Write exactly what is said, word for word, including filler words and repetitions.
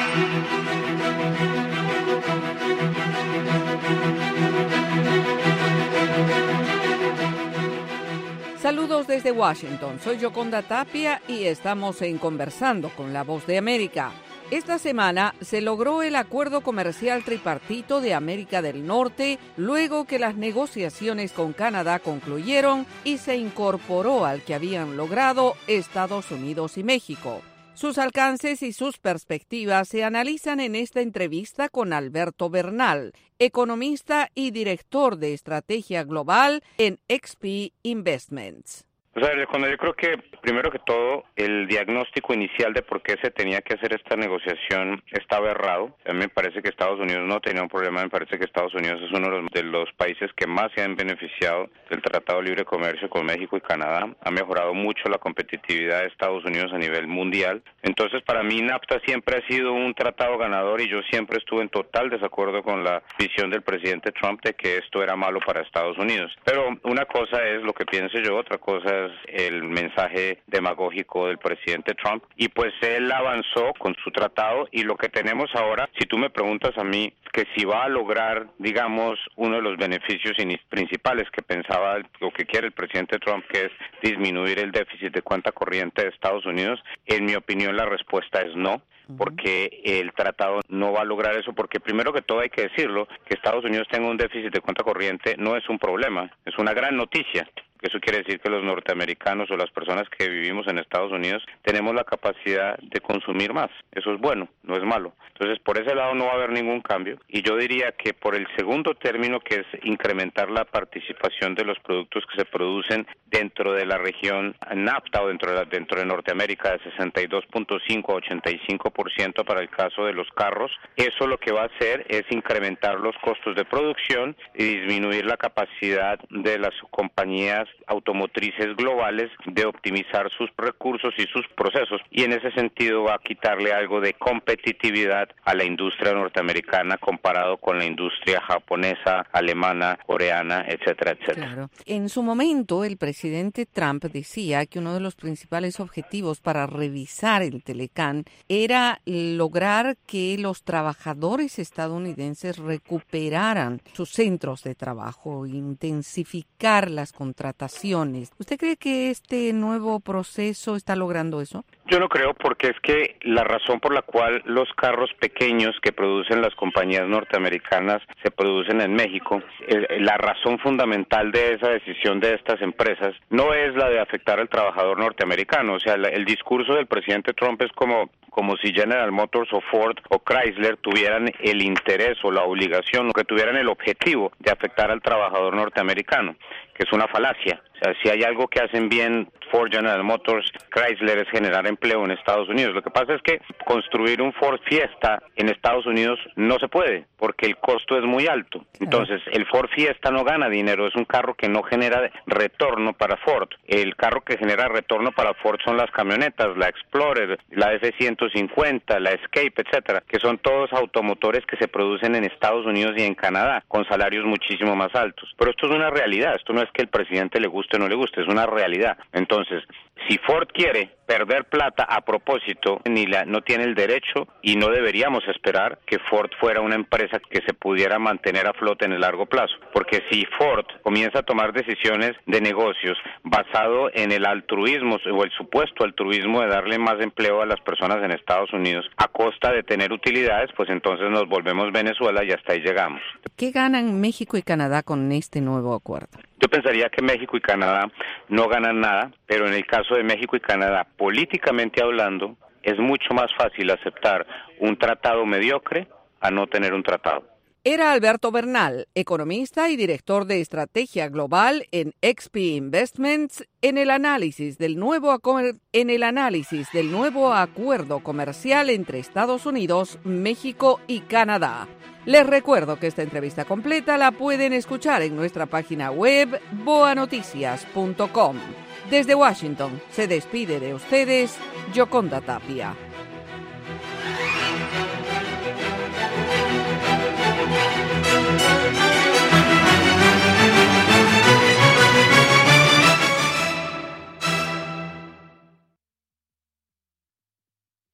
Saludos desde Washington, soy Yoconda Tapia y estamos en Conversando con la Voz de América. Esta semana se logró el acuerdo comercial tripartito de América del Norte luego que las negociaciones con Canadá concluyeron y se incorporó al que habían logrado Estados Unidos y México. Sus alcances y sus perspectivas se analizan en esta entrevista con Alberto Bernal, economista y director de estrategia global en X P Investments. O sea, cuando yo creo que, primero que todo, el diagnóstico inicial de por qué se tenía que hacer esta negociación estaba errado. A mí me parece que Estados Unidos no tenía un problema, me parece que Estados Unidos es uno de los, de los países que más se han beneficiado del Tratado de Libre Comercio con México y Canadá. Ha mejorado mucho la competitividad de Estados Unidos a nivel mundial. Entonces, para mí, NAFTA siempre ha sido un tratado ganador y yo siempre estuve en total desacuerdo con la visión del presidente Trump de que esto era malo para Estados Unidos. Pero una cosa es lo que pienso yo, otra cosa es el mensaje demagógico del presidente Trump, y pues él avanzó con su tratado y lo que tenemos ahora, si tú me preguntas a mí que si va a lograr, digamos, uno de los beneficios principales que pensaba o que quiere el presidente Trump, que es disminuir el déficit de cuenta corriente de Estados Unidos, en mi opinión la respuesta es no, porque el tratado no va a lograr eso, porque primero que todo hay que decirlo, que Estados Unidos tenga un déficit de cuenta corriente no es un problema, es una gran noticia. Eso quiere decir que los norteamericanos o las personas que vivimos en Estados Unidos tenemos la capacidad de consumir más. Eso es bueno, no es malo. Entonces, por ese lado no va a haber ningún cambio. Y yo diría que por el segundo término, que es incrementar la participación de los productos que se producen dentro de la región NAFTA o dentro de, la, dentro de Norteamérica, de sesenta y dos punto cinco a ochenta y cinco por ciento para el caso de los carros, eso lo que va a hacer es incrementar los costos de producción y disminuir la capacidad de las compañías automotrices globales de optimizar sus recursos y sus procesos, y en ese sentido va a quitarle algo de competitividad a la industria norteamericana comparado con la industria japonesa, alemana, coreana, etcétera, etcétera. Claro. En su momento, el presidente Trump decía que uno de los principales objetivos para revisar el Telecán era lograr que los trabajadores estadounidenses recuperaran sus centros de trabajo, intensificar las contrataciones. ¿Usted cree que este nuevo proceso está logrando eso? Yo no creo, porque es que la razón por la cual los carros pequeños que producen las compañías norteamericanas se producen en México, la razón fundamental de esa decisión de estas empresas no es la de afectar al trabajador norteamericano. O sea, el discurso del presidente Trump es como como si General Motors o Ford o Chrysler tuvieran el interés o la obligación o que tuvieran el objetivo de afectar al trabajador norteamericano, que es una falacia. O sea, si hay algo que hacen bien Ford, General Motors, Chrysler, es generar empleo en Estados Unidos. Lo que pasa es que construir un Ford Fiesta en Estados Unidos no se puede, porque el costo es muy alto. Entonces, el Ford Fiesta no gana dinero, es un carro que no genera retorno para Ford. El carro que genera retorno para Ford son las camionetas, la Explorer, la F ciento cincuenta, la Escape, etcétera, que son todos automotores que se producen en Estados Unidos y en Canadá, con salarios muchísimo más altos. Pero esto es una realidad, esto no es que el presidente le guste o no le guste, es una realidad. Entonces, si Ford quiere perder plata a propósito, ni la, no tiene el derecho y no deberíamos esperar que Ford fuera una empresa que se pudiera mantener a flote en el largo plazo. Porque si Ford comienza a tomar decisiones de negocios basado en el altruismo o el supuesto altruismo de darle más empleo a las personas en Estados Unidos a costa de tener utilidades, pues entonces nos volvemos Venezuela y hasta ahí llegamos. ¿Qué ganan México y Canadá con este nuevo acuerdo? Yo pensaría que México y Canadá no ganan nada, pero en el caso de México y Canadá, políticamente hablando, es mucho más fácil aceptar un tratado mediocre a no tener un tratado. Era Alberto Bernal, economista y director de estrategia global en X P Investments, en el análisis del nuevo acu- en el análisis del nuevo acuerdo comercial entre Estados Unidos, México y Canadá. Les recuerdo que esta entrevista completa la pueden escuchar en nuestra página web boa noticias punto com. Desde Washington se despide de ustedes Yoconda Tapia. Thank you.